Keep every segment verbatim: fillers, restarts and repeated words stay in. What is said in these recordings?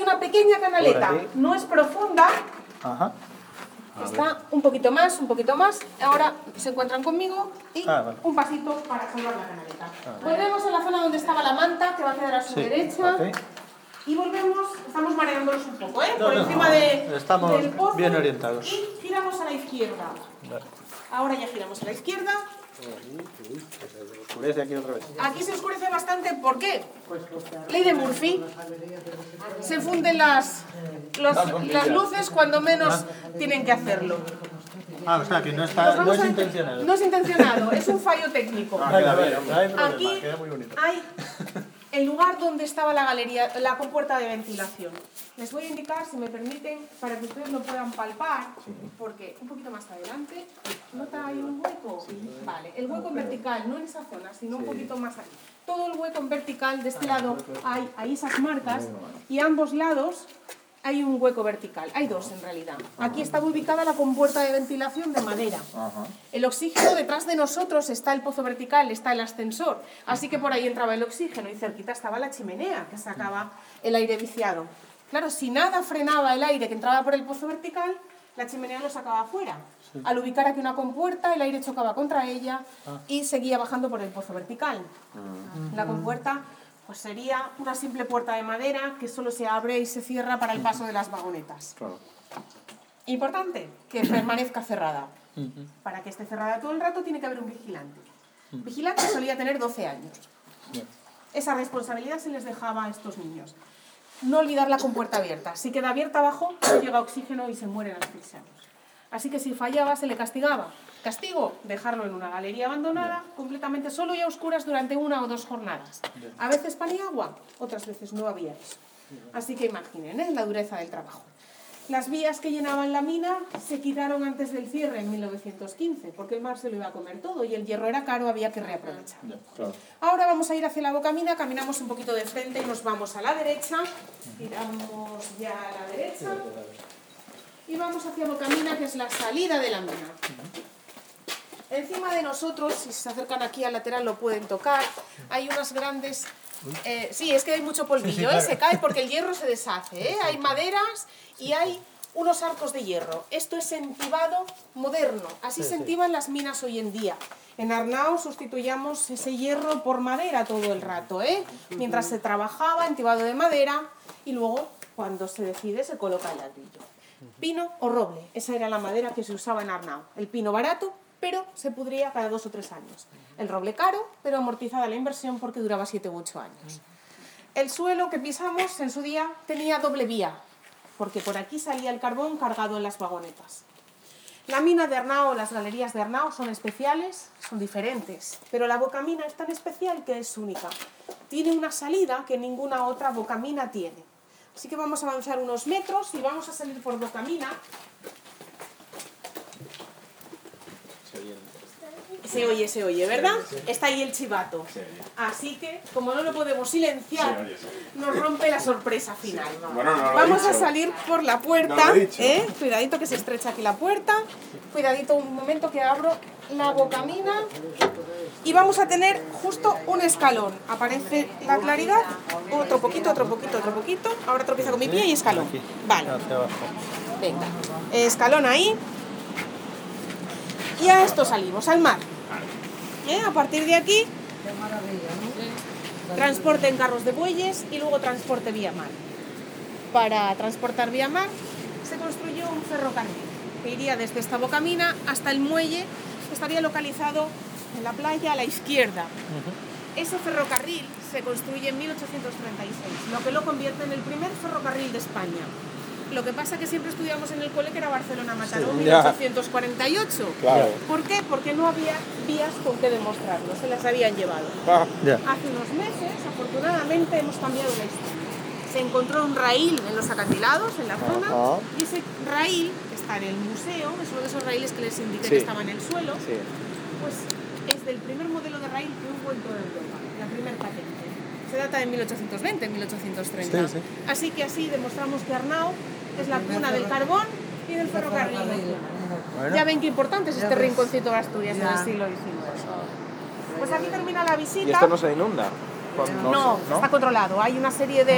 una pequeña canaleta, no es profunda. Ajá. Está un poquito más, un poquito más. Ahora se encuentran conmigo y ah, vale. un pasito para salvar la canaleta. Ah, volvemos a la zona donde estaba la manta, que va a quedar a su sí, derecha. Okay. Y volvemos, estamos mareándolos un poco, ¿eh? Por no, encima no, de, estamos del pozo. Bien orientados. Y giramos a la izquierda. Vale. Ahora ya giramos a la izquierda. Se oscurece aquí otra vez. Aquí se oscurece bastante, ¿por qué? Ley de Murphy. Se funden las, los, las luces cuando menos tienen que hacerlo. Ah, o sea, que no, está, no es a, intencionado. No es intencionado, es un fallo técnico. Ah, queda bien, no hay problema, aquí queda muy bonito. Hay el lugar donde estaba la galería, la compuerta de ventilación. Les voy a indicar, si me permiten, para que ustedes lo puedan palpar, porque un poquito más adelante, ¿nota ahí un hueco? Sí. Vale, el hueco en vertical, no en esa zona, sino un poquito más ahí. Todo el hueco en vertical, de este lado hay, hay esas marcas, y a ambos lados hay un hueco vertical, hay dos en realidad. Aquí está ubicada la compuerta de ventilación de madera. El oxígeno, detrás de nosotros está el pozo vertical, está el ascensor, así que por ahí entraba el oxígeno y cerquita estaba la chimenea que sacaba el aire viciado. Claro, si nada frenaba el aire que entraba por el pozo vertical, la chimenea lo sacaba afuera. Sí. Al ubicar aquí una compuerta, el aire chocaba contra ella y seguía bajando por el pozo vertical. La compuerta pues sería una simple puerta de madera que solo se abre y se cierra para el paso de las vagonetas. Claro. Importante, que permanezca cerrada. Para que esté cerrada todo el rato tiene que haber un vigilante. El vigilante solía tener doce años. Esa responsabilidad se les dejaba a estos niños. No olvidar la compuerta abierta. Si queda abierta abajo, no llega oxígeno y se mueren asfixiados. Así que si fallaba, se le castigaba. Castigo, dejarlo en una galería abandonada, completamente solo y a oscuras durante una o dos jornadas. A veces pan y agua, otras veces no había eso. Así que imaginen, ¿eh?, la dureza del trabajo. Las vías que llenaban la mina se quitaron antes del cierre en mil novecientos quince, porque el mar se lo iba a comer todo y el hierro era caro, había que reaprovechar. Ahora vamos a ir hacia la bocamina, caminamos un poquito de frente y nos vamos a la derecha. Giramos ya a la derecha. Y vamos hacia bocamina, que es la salida de la mina. Encima de nosotros, si se acercan aquí al lateral lo pueden tocar, hay unas grandes... Eh, sí, es que hay mucho polvillo, ¿eh? Se cae porque el hierro se deshace, ¿eh? Hay maderas y hay unos arcos de hierro. Esto es entibado moderno, así se entiban las minas hoy en día. En Arnao sustituyamos ese hierro por madera todo el rato, ¿eh? Mientras se trabajaba, entibado de madera, y luego, cuando se decide, se coloca el ladrillo. Pino o roble, esa era la madera que se usaba en Arnao. El pino barato, pero se pudría cada dos o tres años. El roble caro, pero amortizada la inversión porque duraba siete u ocho años. El suelo que pisamos en su día tenía doble vía, porque por aquí salía el carbón cargado en las vagonetas. La mina de Arnao, las galerías de Arnao son especiales, son diferentes, pero la bocamina es tan especial que es única. Tiene una salida que ninguna otra bocamina tiene. Así que vamos a avanzar unos metros y vamos a salir por bocamina. Se oye, se oye, ¿verdad? Sí, sí. Está ahí el chivato. Sí. Así que, como no lo podemos silenciar, sí, oye, sí, nos rompe la sorpresa final. Sí. Bueno, no Vamos a salir por la puerta. No ¿eh? Cuidadito que se estrecha aquí la puerta. Cuidadito un momento que abro la bocamina. Y vamos a tener justo un escalón. Aparece la claridad. Otro poquito, otro poquito, otro poquito. Ahora tropiezo con mi pie y escalón. Vale. Venga. Escalón ahí. Y a esto salimos, al mar. ¿Eh? A partir de aquí, transporte en carros de bueyes y luego transporte vía mar. Para transportar vía mar se construyó un ferrocarril que iría desde esta bocamina hasta el muelle, que estaría localizado en la playa a la izquierda. Uh-huh. Ese ferrocarril se construye en mil ochocientos treinta y seis, lo que lo convierte en el primer ferrocarril de España. Lo que pasa es que siempre estudiamos en el cole que era Barcelona-Mataró, sí, mil ochocientos cuarenta y ocho. Claro. ¿Por qué? Porque no había vías con que demostrarlo, se las habían llevado. Ah, yeah. Hace unos meses, afortunadamente, hemos cambiado la historia. Se encontró un raíl en los acantilados, en la zona, uh-huh. y ese raíl está en el museo, es uno de esos raíles que les indiqué sí. que estaba en el suelo, sí. pues es del primer modelo de raíl que hubo en toda Europa, la primera patente. Se data de mil ochocientos veinte, mil ochocientos treinta. Sí, sí. Así que así demostramos que Arnao es la cuna del carbón y del ferrocarril. Bueno. Ya ven qué importante es este rinconcito de Asturias en el siglo diecinueve. Pues aquí termina la visita. ¿Y esto no se inunda? No, no, está controlado. Hay una serie de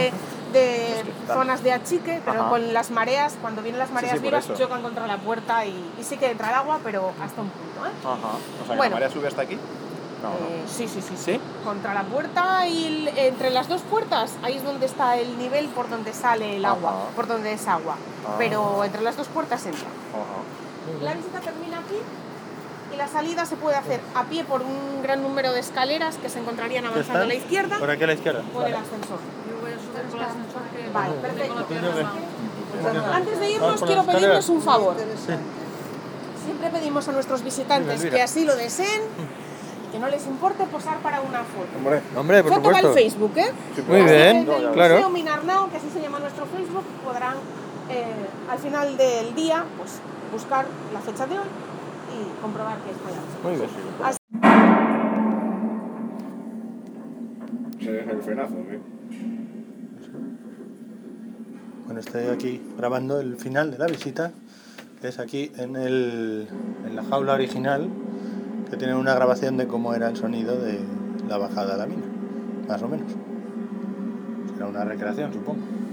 de está- zonas de achique, pero Ajá. con las mareas, cuando vienen las mareas sí, por vivas, eso. chocan contra la puerta y, y sí que entra el agua, pero hasta un punto, ¿eh? Ajá. O sea, que Bueno. la marea sube hasta aquí. No, Eh, no. sí, sí, sí, ¿Sí? Contra la puerta y el- entre las dos puertas, ahí es donde está el nivel por donde sale el agua, Ajá. por donde es agua. Ah. Pero entre las dos puertas entra. Ajá. La visita termina aquí y la salida se puede hacer a pie por un gran número de escaleras que se encontrarían avanzando a la izquierda Por aquí a la izquierda. por el Vale. ascensor. Yo voy a subir por el ascensor que Vale, tengo perfecto. la pierna Yo mal. Antes de Vamos irnos por quiero las escaleras. pedirles un favor. Sí. Siempre pedimos a nuestros visitantes Elvira. que así lo deseen y que no les importe posar para una foto. Hombre. Hombre, por Foto para el supuesto. Facebook, ¿eh? Muy Así bien, que en el claro. Museo Minarnau, que así se llama nuestro Facebook, podrán eh, al final del día pues, buscar la fecha de hoy y comprobar que es para Muy bien. Así- Se deja el frenazo, ¿eh? Bueno, estoy aquí grabando el final de la visita, que es aquí en, el, en la jaula original, que tiene una grabación de cómo era el sonido de la bajada a la mina, más o menos. Será una recreación, supongo.